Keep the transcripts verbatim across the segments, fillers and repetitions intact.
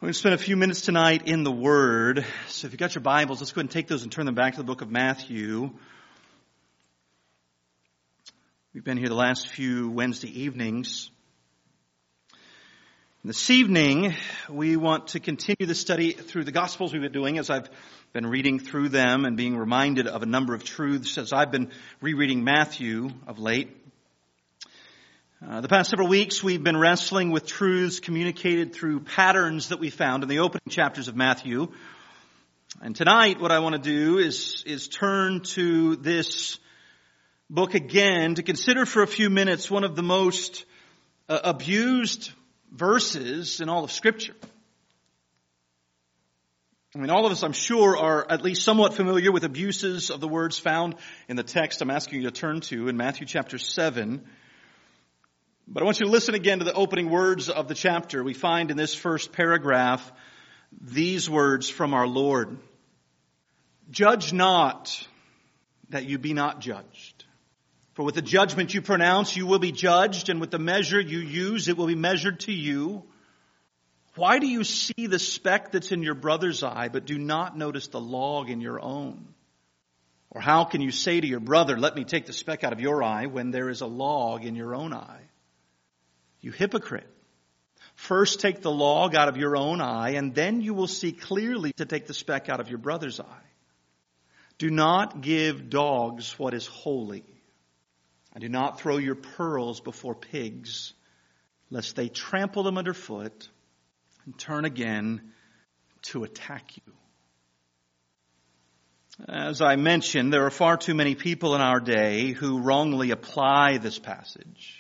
We're going to spend a few minutes tonight in the Word. So if you've got your Bibles, let's go ahead and take those and turn them back to the book of Matthew. We've been here the last few Wednesday evenings. And this evening, we want to continue the study through the Gospels we've been doing as I've been reading through them and being reminded of a number of truths as I've been rereading Matthew of late. Uh, the past several weeks, we've been wrestling with truths communicated through patterns that we found in the opening chapters of Matthew. And tonight, what I want to do is, is turn to this book again to consider for a few minutes one of the most uh, abused verses in all of Scripture. I mean, all of us, I'm sure, are at least somewhat familiar with abuses of the words found in the text I'm asking you to turn to in Matthew chapter seven. But I want you to listen again to the opening words of the chapter. We find in this first paragraph these words from our Lord. Judge not that you be not judged. For with the judgment you pronounce, you will be judged, and with the measure you use, it will be measured to you. Why do you see the speck that's in your brother's eye, but do not notice the log in your own? Or how can you say to your brother, let me take the speck out of your eye, when there is a log in your own eye? You hypocrite. First take the log out of your own eye, and then you will see clearly to take the speck out of your brother's eye. Do not give dogs what is holy, and do not throw your pearls before pigs, lest they trample them underfoot and turn again to attack you. As I mentioned, there are far too many people in our day who wrongly apply this passage.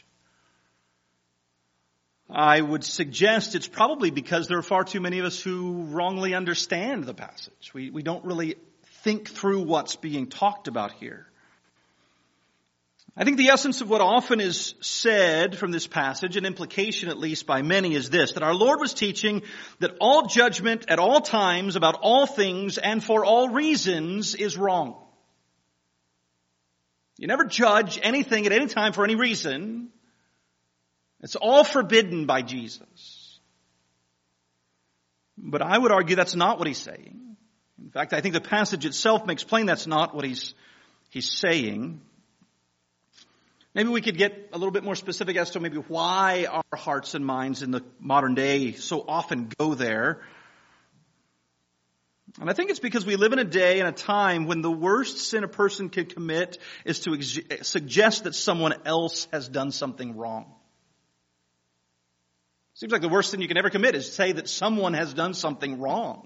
I would suggest it's probably because there are far too many of us who wrongly understand the passage. We, we don't really think through what's being talked about here. I think the essence of what often is said from this passage, an implication at least by many, is this, that our Lord was teaching that all judgment at all times about all things and for all reasons is wrong. You never judge anything at any time for any reason. It's all forbidden by Jesus. But I would argue that's not what he's saying. In fact, I think the passage itself makes plain that's not what he's, he's saying. Maybe we could get a little bit more specific as to maybe why our hearts and minds in the modern day so often go there. And I think it's because we live in a day and a time when the worst sin a person can commit is to ex- suggest that someone else has done something wrong. Seems like the worst sin you can ever commit is to say that someone has done something wrong.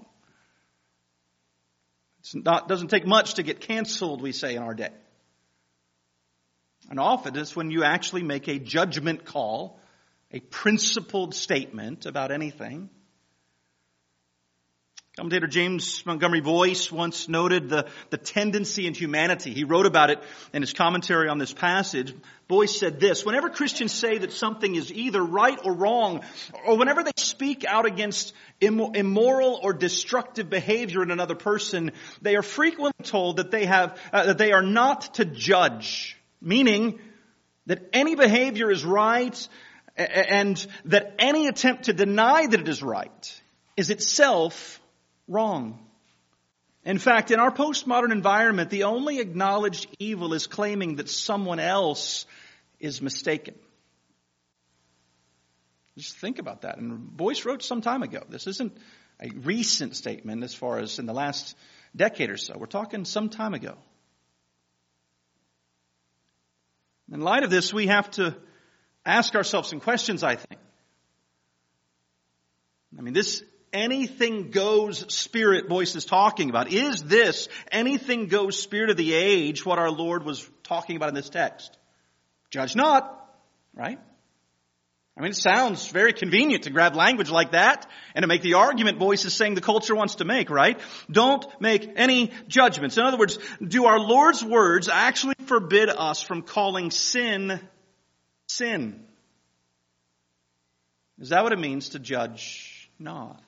It's not, doesn't take much to get canceled, we say in our day. And often it's when you actually make a judgment call, a principled statement about anything. Commentator James Montgomery Boyce once noted the, the tendency in humanity. He wrote about it in his commentary on this passage. Boyce said this, whenever Christians say that something is either right or wrong, or whenever they speak out against immoral or destructive behavior in another person, they are frequently told that they have uh, that they are not to judge, meaning that any behavior is right and that any attempt to deny that it is right is itself wrong. In fact, in our postmodern environment, the only acknowledged evil is claiming that someone else is mistaken. Just think about that. And Boyce wrote some time ago. This isn't a recent statement as far as in the last decade or so. We're talking some time ago. In light of this, we have to ask ourselves some questions, I think. I mean, this anything goes spirit Boyce is talking about. Is this anything goes spirit of the age what our Lord was talking about in this text? Judge not, right? I mean, it sounds very convenient to grab language like that and to make the argument Boyce is saying the culture wants to make, right? Don't make any judgments. In other words, do our Lord's words actually forbid us from calling sin, sin? Is that what it means to judge not?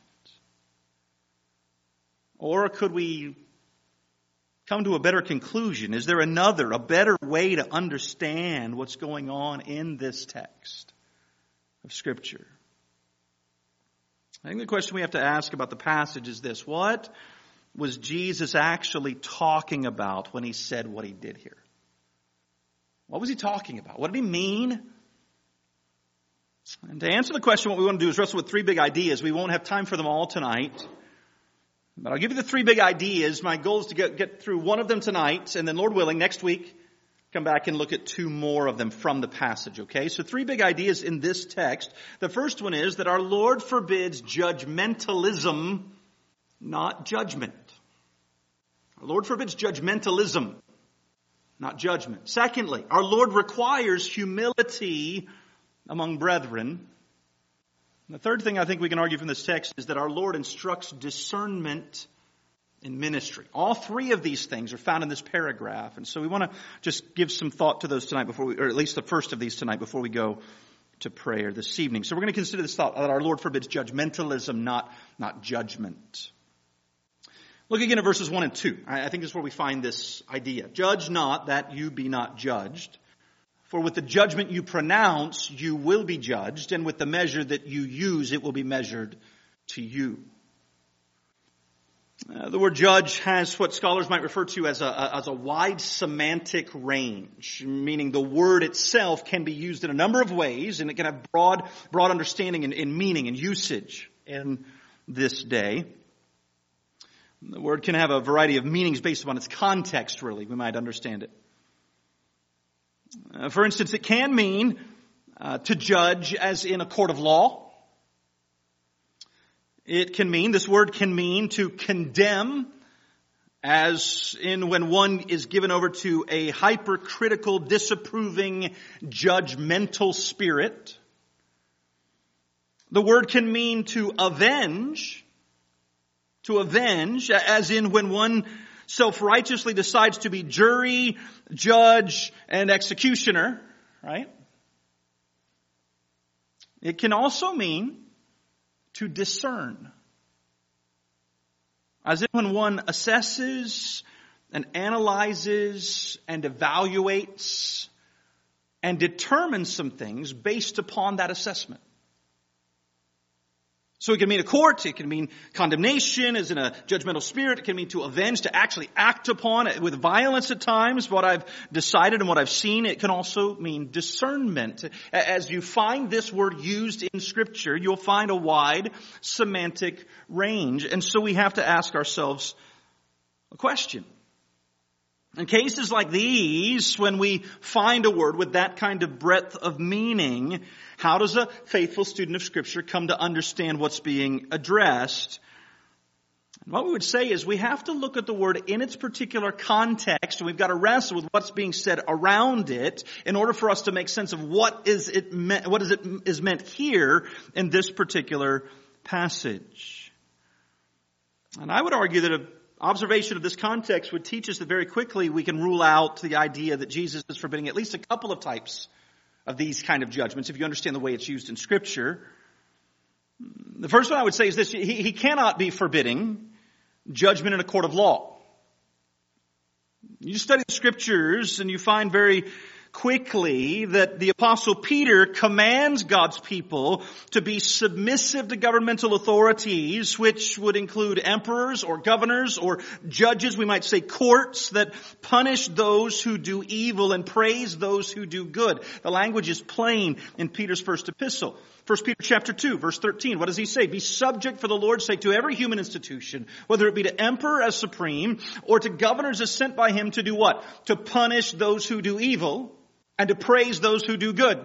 Or could we come to a better conclusion? Is there another, a better way to understand what's going on in this text of Scripture? I think the question we have to ask about the passage is this: what was Jesus actually talking about when he said what he did here? What was he talking about? What did he mean? And to answer the question, what we want to do is wrestle with three big ideas. We won't have time for them all tonight, but I'll give you the three big ideas. My goal is to get, get through one of them tonight, and then Lord willing, next week, come back and look at two more of them from the passage, okay? So three big ideas in this text. The first one is that our Lord forbids judgmentalism, not judgment. Our Lord forbids judgmentalism, not judgment. Secondly, our Lord requires humility among brethren. And the third thing I think we can argue from this text is that our Lord instructs discernment in ministry. All three of these things are found in this paragraph. And so we want to just give some thought to those tonight before we, or at least the first of these tonight before we go to prayer this evening. So we're going to consider this thought that our Lord forbids judgmentalism, not, not judgment. Look again at verses one and two. I, I think this is where we find this idea. Judge not that you be not judged. For with the judgment you pronounce, you will be judged. And with the measure that you use, it will be measured to you. Uh, the word judge has what scholars might refer to as a, a, as a wide semantic range, meaning the word itself can be used in a number of ways, and it can have broad, broad understanding and, and meaning and usage in this day. The word can have a variety of meanings based upon its context, really. We might understand it. Uh, for instance, it can mean uh, to judge as in a court of law. It can mean, this word can mean to condemn, as in when one is given over to a hypercritical, disapproving, judgmental spirit. The word can mean to avenge, to avenge, as in when one self-righteously decides to be jury, judge, and executioner, right? It can also mean to discern, as if when one assesses and analyzes and evaluates and determines some things based upon that assessment. So it can mean a court, it can mean condemnation as in a judgmental spirit, it can mean to avenge, to actually act upon it with violence at times, what I've decided and what I've seen. It can also mean discernment. As you find this word used in Scripture, you'll find a wide semantic range. And so we have to ask ourselves a question. In cases like these, when we find a word with that kind of breadth of meaning, how does a faithful student of Scripture come to understand what's being addressed? And what we would say is we have to look at the word in its particular context, and we've got to wrestle with what's being said around it in order for us to make sense of what is it meant, what is it is meant here in this particular passage. And I would argue that a observation of this context would teach us that very quickly we can rule out the idea that Jesus is forbidding at least a couple of types of these kind of judgments, if you understand the way it's used in Scripture. The first one I would say is this: he, he cannot be forbidding judgment in a court of law. You study the Scriptures and you find very quickly that the Apostle Peter commands God's people to be submissive to governmental authorities, which would include emperors or governors or judges, we might say courts, that punish those who do evil and praise those who do good. The language is plain in Peter's first epistle. First Peter chapter two, verse thirteen. What does he say? Be subject for the Lord's sake to every human institution, whether it be to emperor as supreme or to governors as sent by him to do what? To punish those who do evil and to praise those who do good.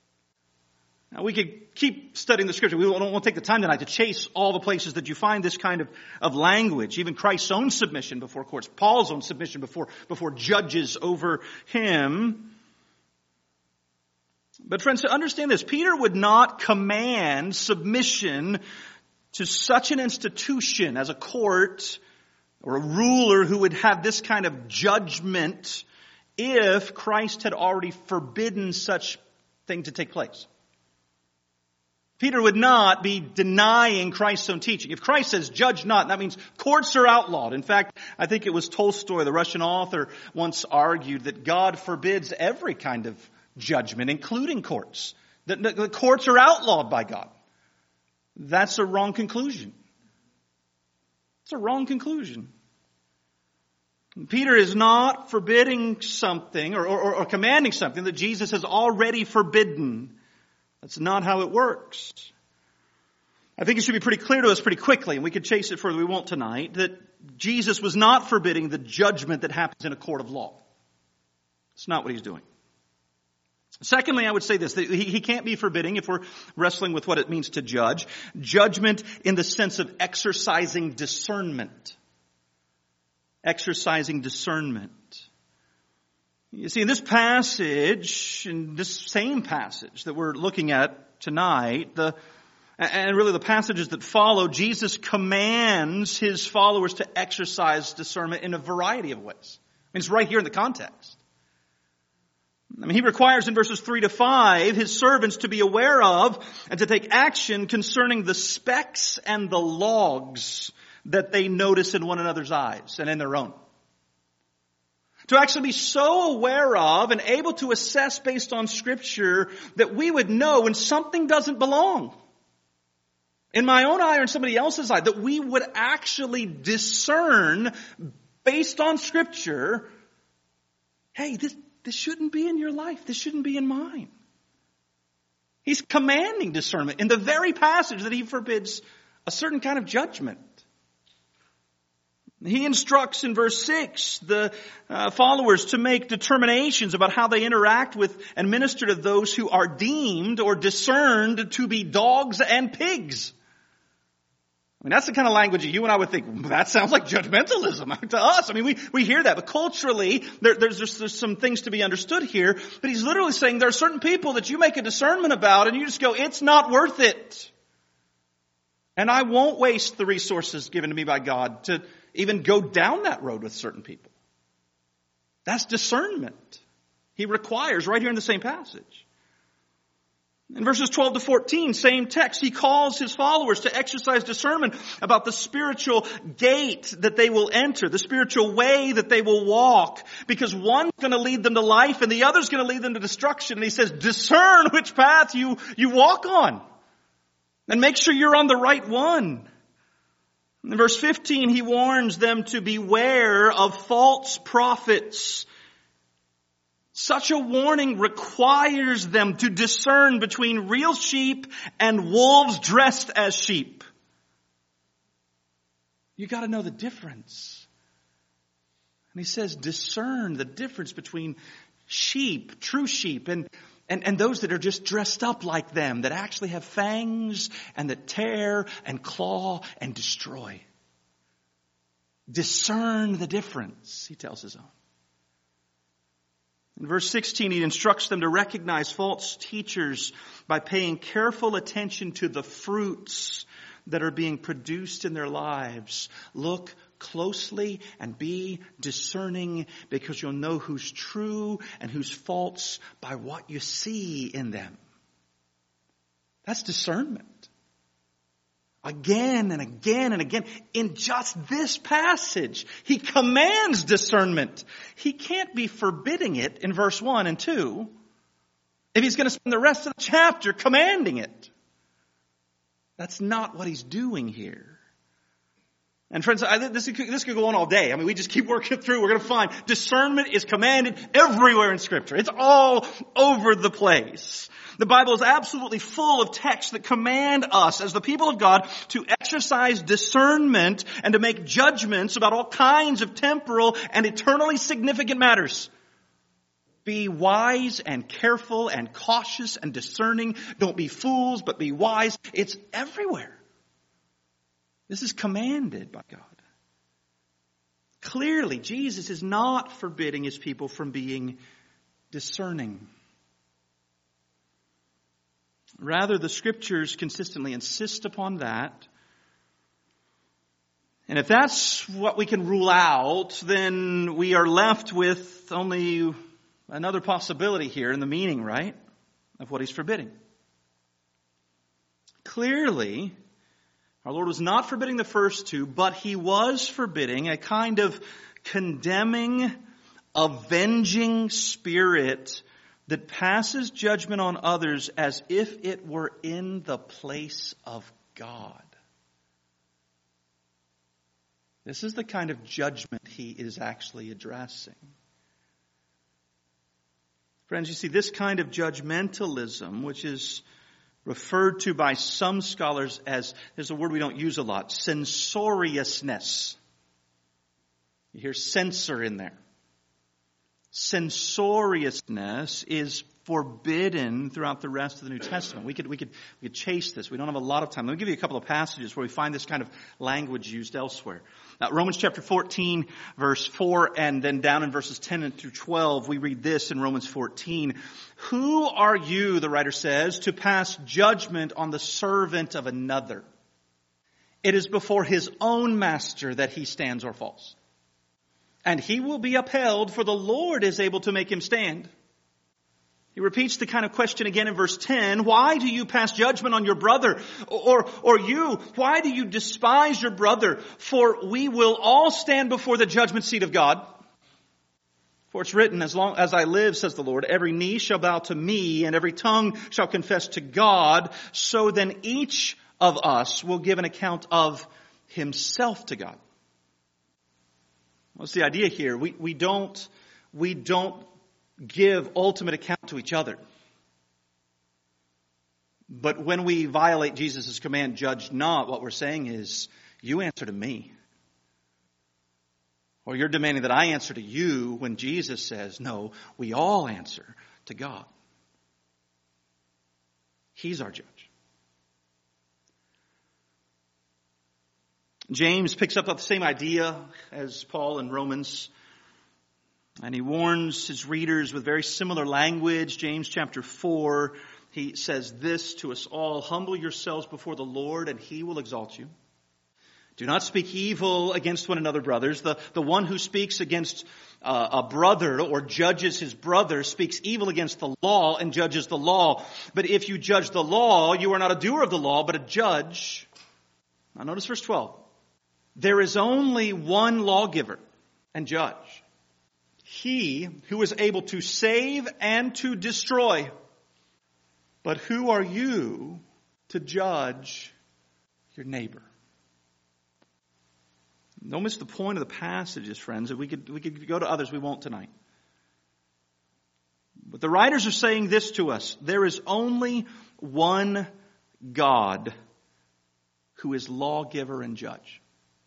Now we could keep studying the Scripture. We won't, won't take the time tonight to chase all the places that you find this kind of, of language. Even Christ's own submission before courts. Paul's own submission before, before judges over him. But friends, to understand this, Peter would not command submission to such an institution as a court or a ruler who would have this kind of judgment if Christ had already forbidden such thing to take place. Peter would not be denying Christ's own teaching. If Christ says, judge not, that means courts are outlawed. In fact, I think it was Tolstoy, the Russian author, once argued that God forbids every kind of judgment, including courts. That the courts are outlawed by God. That's a wrong conclusion. It's a wrong conclusion. Peter is not forbidding something or, or, or commanding something that Jesus has already forbidden. That's not how it works. I think it should be pretty clear to us pretty quickly, and we could chase it further, we won't tonight, that Jesus was not forbidding the judgment that happens in a court of law. It's not what he's doing. Secondly, I would say this, that he, he can't be forbidding, if we're wrestling with what it means to judge, judgment in the sense of exercising discernment. Exercising discernment. You see, in this passage, in this same passage that we're looking at tonight, the and really the passages that follow, Jesus commands his followers to exercise discernment in a variety of ways. I mean, it's right here in the context. I mean, he requires in verses three to five his servants to be aware of and to take action concerning the specks and the logs that they notice in one another's eyes and in their own. To actually be so aware of and able to assess based on Scripture that we would know when something doesn't belong in my own eye or in somebody else's eye, that we would actually discern based on Scripture, hey, this, this shouldn't be in your life. This shouldn't be in mine. He's commanding discernment in the very passage that he forbids a certain kind of judgment. He instructs in verse six the uh, followers to make determinations about how they interact with and minister to those who are deemed or discerned to be dogs and pigs. I mean, that's the kind of language that you and I would think, that sounds like judgmentalism to us. I mean, we, we hear that, but culturally, there, there's just there's some things to be understood here. But he's literally saying there are certain people that you make a discernment about and you just go, it's not worth it. And I won't waste the resources given to me by God to even go down that road with certain people. That's discernment. He requires right here in the same passage. In verses twelve to fourteen, same text, he calls his followers to exercise discernment about the spiritual gate that they will enter, the spiritual way that they will walk, because one's going to lead them to life and the other's going to lead them to destruction. And he says, discern which path you, you walk on and make sure you're on the right one. In verse fifteen, he warns them to beware of false prophets. Such a warning requires them to discern between real sheep and wolves dressed as sheep. You got to know the difference. And he says, discern the difference between sheep, true sheep, and And, and those that are just dressed up like them, that actually have fangs and that tear and claw and destroy. Discern the difference, he tells his own. In verse sixteen, he instructs them to recognize false teachers by paying careful attention to the fruits that are being produced in their lives. Look closely and be discerning, because you'll know who's true and who's false by what you see in them. That's discernment. Again and again and again, in just this passage, he commands discernment. He can't be forbidding it in verse one and two if he's going to spend the rest of the chapter commanding it. That's not what he's doing here. And friends, I, this, this could go on all day. I mean, we just keep working through. We're going to find discernment is commanded everywhere in Scripture. It's all over the place. The Bible is absolutely full of texts that command us as the people of God to exercise discernment and to make judgments about all kinds of temporal and eternally significant matters. Be wise and careful and cautious and discerning. Don't be fools, but be wise. It's everywhere. This is commanded by God. Clearly, Jesus is not forbidding his people from being discerning. Rather, the Scriptures consistently insist upon that. And if that's what we can rule out, then we are left with only another possibility here in the meaning, right, of what he's forbidding. Clearly, our Lord was not forbidding the first two, but he was forbidding a kind of condemning, avenging spirit that passes judgment on others as if it were in the place of God. This is the kind of judgment he is actually addressing. Friends, you see, this kind of judgmentalism, which is referred to by some scholars as, there's a word we don't use a lot, censoriousness. You hear censor in there. Censoriousness is forbidden throughout the rest of the New Testament. We could, we could, we could chase this. We don't have a lot of time. Let me give you a couple of passages where we find this kind of language used elsewhere. Now, Romans chapter fourteen, verse four, and then down in verses ten through twelve, we read this in Romans fourteen. Who are you, the writer says, to pass judgment on the servant of another? It is before his own master that he stands or falls. And he will be upheld, for the Lord is able to make him stand. He repeats the kind of question again in verse ten. Why do you pass judgment on your brother? Or, or you, why do you despise your brother? For we will all stand before the judgment seat of God. For it's written, as long as I live, says the Lord, every knee shall bow to me, and every tongue shall confess to God. So then each of us will give an account of himself to God. What's the idea here? We, we don't, we don't give ultimate account to each other. But when we violate Jesus' command, judge not, what we're saying is, you answer to me. Or you're demanding that I answer to you, when Jesus says, no, we all answer to God. He's our judge. James picks up the same idea as Paul in Romans. And he warns his readers with very similar language. James chapter four, he says this to us all. Humble yourselves before the Lord, and he will exalt you. Do not speak evil against one another, brothers. The, the one who speaks against uh, a brother or judges his brother speaks evil against the law and judges the law. But if you judge the law, you are not a doer of the law, but a judge. Now notice verse twelve. There is only one lawgiver and judge. He who is able to save and to destroy. But who are you to judge your neighbor? Don't miss the point of the passages, friends. We could, we could go to others. We won't tonight. But the writers are saying this to us. There is only one God who is lawgiver and judge.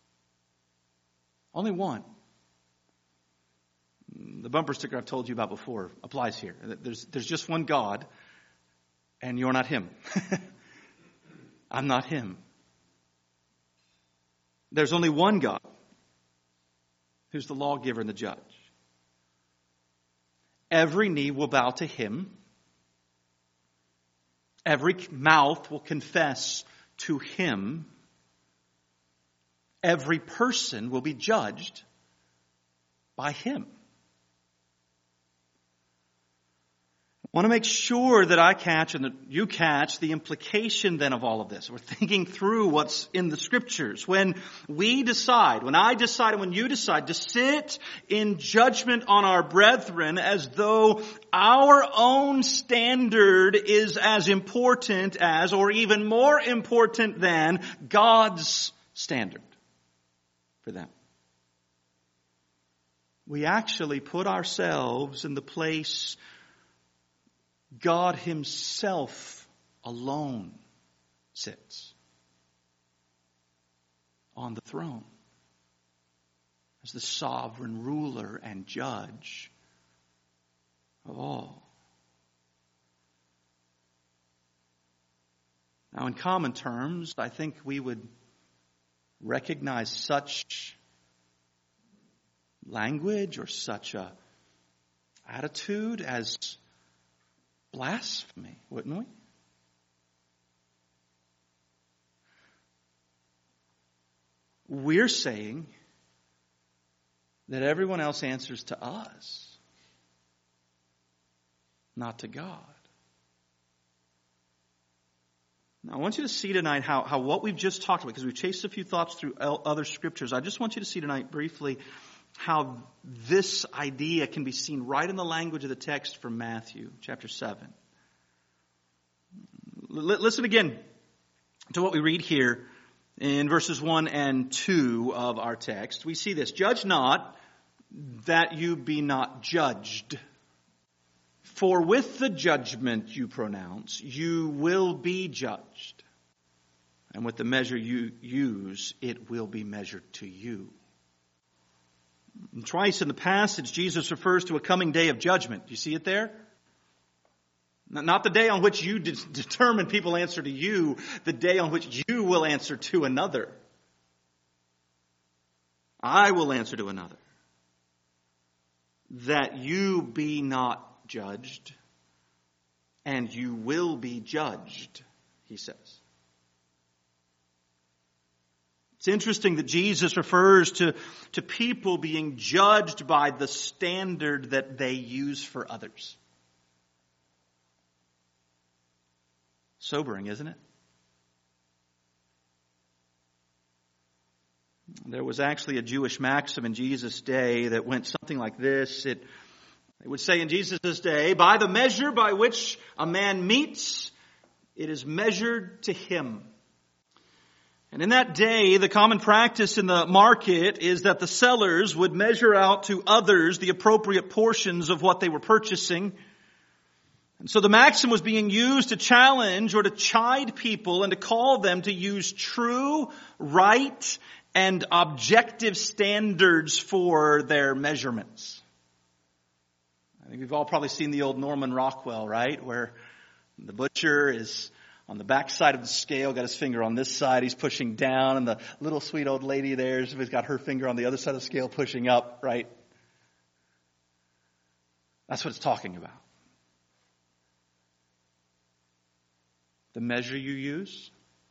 Only one. The bumper sticker I've told you about before applies here. There's, there's just one God, and you're not him. I'm not him. There's only one God who's the lawgiver and the judge. Every knee will bow to him. Every mouth will confess to him. Every person will be judged by him. I want to make sure that I catch and that you catch the implication then of all of this. We're thinking through what's in the scriptures. When we decide, when I decide and when you decide to sit in judgment on our brethren as though our own standard is as important as or even more important than God's standard for them. We actually put ourselves in the place God himself alone sits on the throne as the sovereign ruler and judge of all. Now, in common terms, I think we would recognize such language or such a attitude as blasphemy, wouldn't we? We're saying that everyone else answers to us, not to God. Now, I want you to see tonight how, how what we've just talked about, because we've chased a few thoughts through other scriptures. I just want you to see tonight briefly how this idea can be seen right in the language of the text from Matthew chapter seven. L- listen again to what we read here in verses one and two of our text. We see this: judge not, that you be not judged. For with the judgment you pronounce, you will be judged. And with the measure you use, it will be measured to you. And twice in the passage, Jesus refers to a coming day of judgment. Do you see it there? Not the day on which you de- determine people answer to you, the day on which you will answer to another. I will answer to another. That you be not judged, and you will be judged, he says. It's interesting that Jesus refers to, to people being judged by the standard that they use for others. Sobering, isn't it? There was actually a Jewish maxim in Jesus' day that went something like this. It, it would say in Jesus' day, by the measure by which a man meets, it is measured to him. And in that day, the common practice in the market is that the sellers would measure out to others the appropriate portions of what they were purchasing. And so the maxim was being used to challenge or to chide people and to call them to use true, right, and objective standards for their measurements. I think we've all probably seen the old Norman Rockwell, right? Where the butcher is on the back side of the scale, got his finger on this side, he's pushing down, and the little sweet old lady there has got her finger on the other side of the scale pushing up, right? That's what it's talking about. The measure you use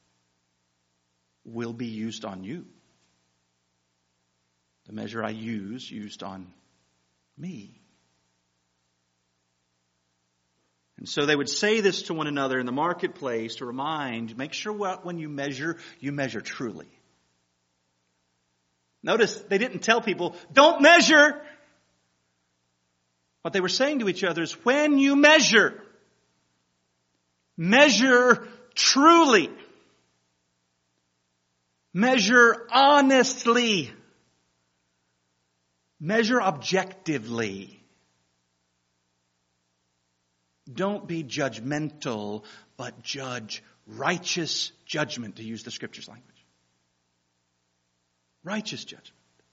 will be used on you. The measure I use, used on me. And so they would say this to one another in the marketplace to remind, make sure what, when you measure, you measure truly. Notice they didn't tell people, don't measure. What they were saying to each other is, when you measure, measure truly. Measure honestly. Measure objectively. Don't be judgmental, but judge righteous judgment, to use the Scripture's language. Righteous judgment.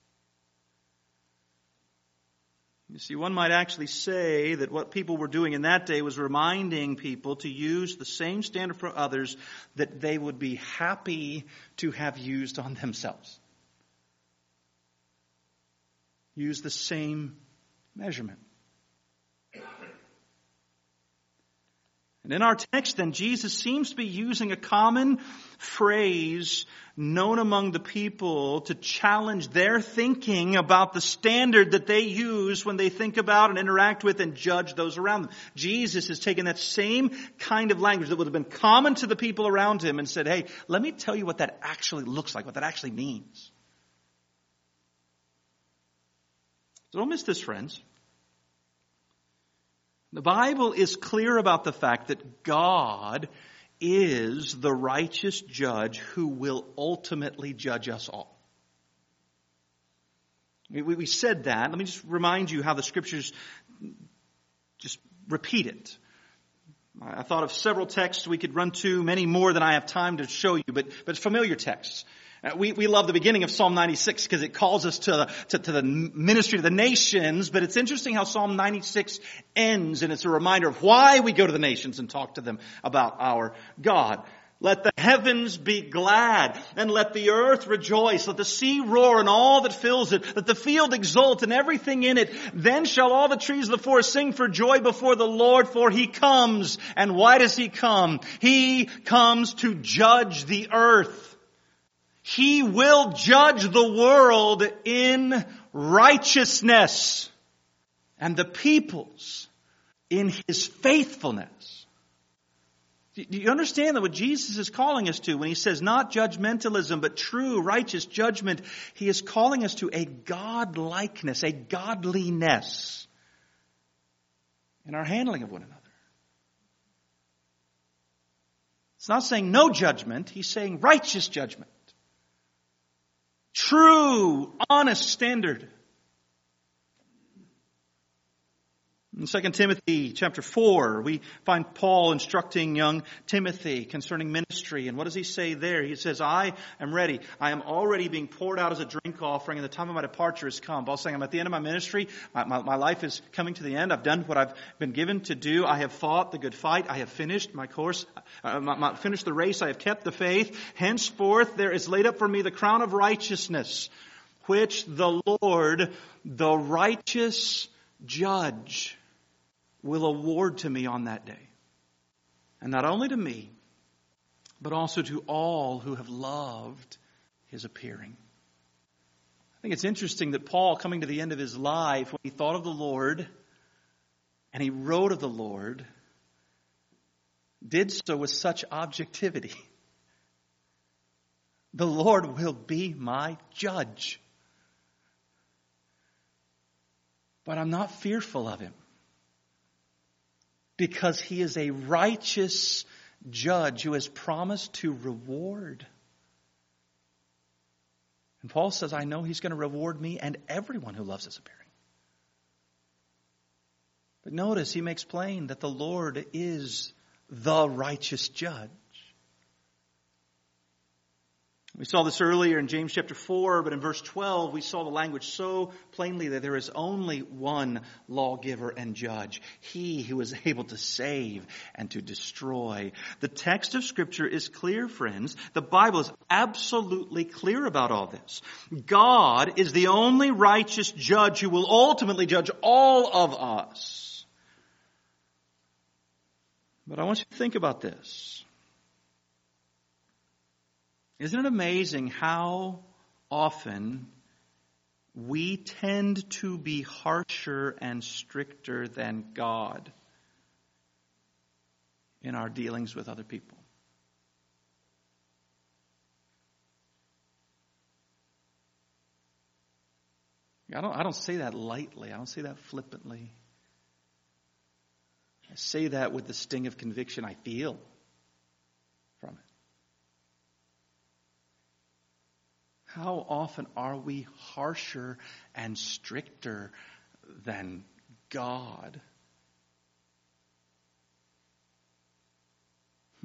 You see, one might actually say that what people were doing in that day was reminding people to use the same standard for others that they would be happy to have used on themselves. Use the same measurement. And in our text, then, Jesus seems to be using a common phrase known among the people to challenge their thinking about the standard that they use when they think about and interact with and judge those around them. Jesus has taken that same kind of language that would have been common to the people around him and said, hey, let me tell you what that actually looks like, what that actually means. So don't miss this, friends. The Bible is clear about the fact that God is the righteous judge who will ultimately judge us all. We, we said that. Let me just remind you how the Scriptures just repeat it. I thought of several texts we could run to, many more than I have time to show you, but, but familiar texts. Uh, we, we love the beginning of Psalm ninety-six because it calls us to, to, to the ministry of the nations. But it's interesting how Psalm ninety-six ends, and it's a reminder of why we go to the nations and talk to them about our God. Let the heavens be glad, and let the earth rejoice. Let the sea roar and all that fills it. Let the field exult and everything in it. Then shall all the trees of the forest sing for joy before the Lord, for he comes. And why does he come? He comes to judge the earth. He will judge the world in righteousness, and the peoples in his faithfulness. Do you understand that what Jesus is calling us to when he says not judgmentalism, but true righteous judgment? He is calling us to a God-likeness, a godliness in our handling of one another. It's not saying no judgment. He's saying righteous judgment. True, honest standard. In Second Timothy chapter four, we find Paul instructing young Timothy concerning ministry. And what does he say there? He says, I am ready. I am already being poured out as a drink offering, and the time of my departure has come. Paul's saying, I'm at the end of my ministry. My, my, my life is coming to the end. I've done what I've been given to do. I have fought the good fight. I have finished my course, uh, my, my, finished the race. I have kept the faith. Henceforth, there is laid up for me the crown of righteousness, which the Lord, the righteous judge, will award to me on that day. And not only to me, but also to all who have loved his appearing. I think it's interesting that Paul, coming to the end of his life, when he thought of the Lord and he wrote of the Lord, did so with such objectivity. The Lord will be my judge. But I'm not fearful of him, because he is a righteous judge who has promised to reward. And Paul says, I know he's going to reward me and everyone who loves his appearing. But notice he makes plain that the Lord is the righteous judge. We saw this earlier in James chapter four, but in verse twelve we saw the language so plainly that there is only one lawgiver and judge, he who is able to save and to destroy. The text of Scripture is clear, friends. The Bible is absolutely clear about all this. God is the only righteous judge who will ultimately judge all of us. But I want you to think about this. Isn't it amazing how often we tend to be harsher and stricter than God in our dealings with other people? I don't, I don't say that lightly. I don't say that flippantly. I say that with the sting of conviction I feel from it. How often are we harsher and stricter than God? Hmm.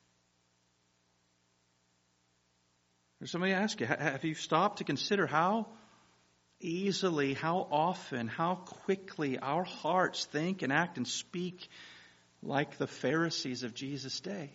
There's somebody ask you, have you stopped to consider how easily, how often, how quickly our hearts think and act and speak like the Pharisees of Jesus' day?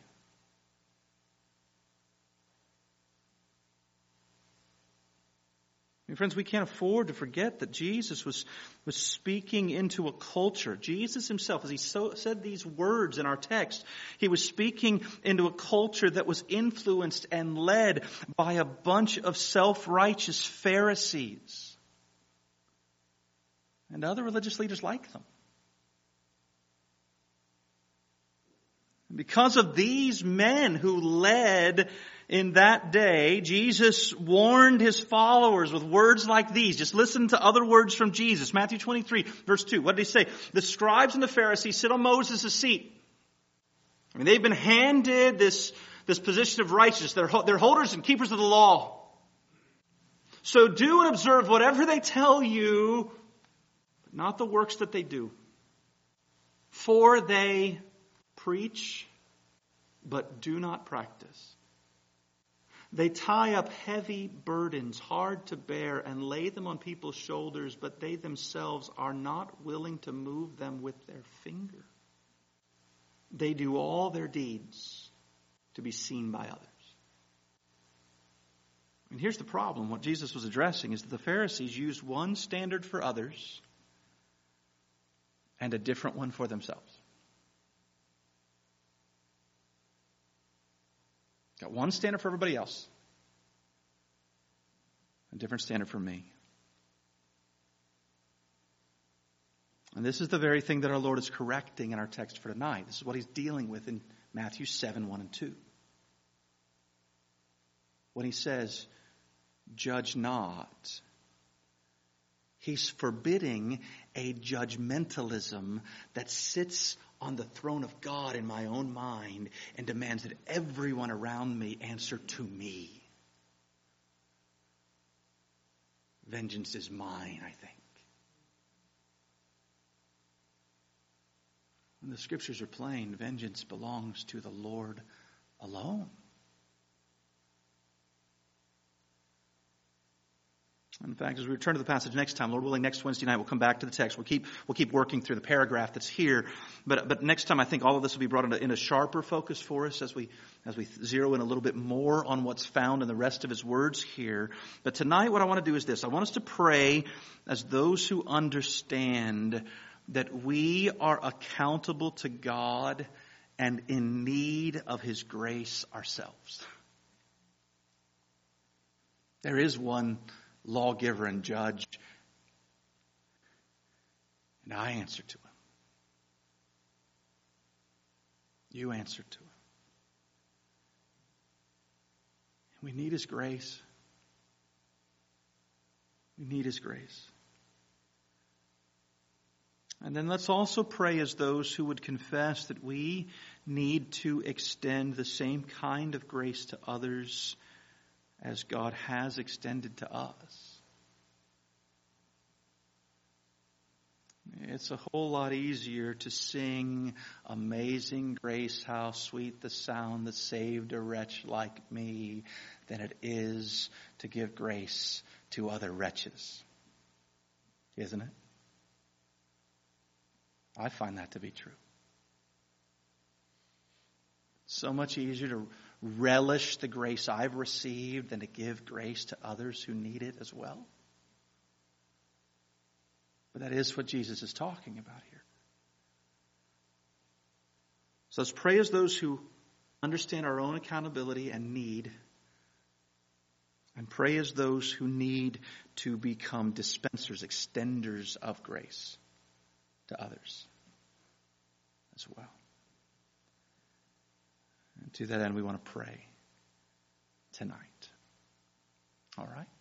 And friends, we can't afford to forget that Jesus was, was speaking into a culture. Jesus himself, as he so, said these words in our text, he was speaking into a culture that was influenced and led by a bunch of self-righteous Pharisees and other religious leaders like them. And because of these men who led in that day, Jesus warned his followers with words like these. Just listen to other words from Jesus. Matthew twenty-three, verse two. What did he say? The scribes and the Pharisees sit on Moses' seat. I mean, they've been handed this, this position of righteousness. They're, they're holders and keepers of the law. So do and observe whatever they tell you, but not the works that they do. For they preach, but do not practice. They tie up heavy burdens, hard to bear, and lay them on people's shoulders, but they themselves are not willing to move them with their finger. They do all their deeds to be seen by others. And here's the problem. What Jesus was addressing is that the Pharisees used one standard for others and a different one for themselves. Got one standard for everybody else. A different standard for me. And this is the very thing that our Lord is correcting in our text for tonight. This is what he's dealing with in Matthew seven, one and two. When he says, judge not, he's forbidding a judgmentalism that sits on the throne of God in my own mind and demands that everyone around me answer to me. Vengeance is mine, I think. And the scriptures are plain. Vengeance belongs to the Lord alone. In fact, as we return to the passage next time, Lord willing, next Wednesday night we'll come back to the text. We'll keep we'll keep working through the paragraph that's here. But but next time I think all of this will be brought into in a sharper focus for us as we as we zero in a little bit more on what's found in the rest of his words here. But tonight what I want to do is this. I want us to pray as those who understand that we are accountable to God and in need of his grace ourselves. There is one lawgiver and judge, and I answer to him. You answer to him. We need his grace. We need his grace. And then let's also pray as those who would confess that we need to extend the same kind of grace to others as God has extended to us. It's a whole lot easier to sing Amazing Grace, how sweet the sound that saved a wretch like me, than it is to give grace to other wretches. Isn't it? I find that to be true. So much easier to relish the grace I've received than to give grace to others who need it as well. But that is what Jesus is talking about here. So let's pray as those who understand our own accountability and need, and pray as those who need to become dispensers, extenders of grace to others as well. And to that end, we want to pray tonight. All right?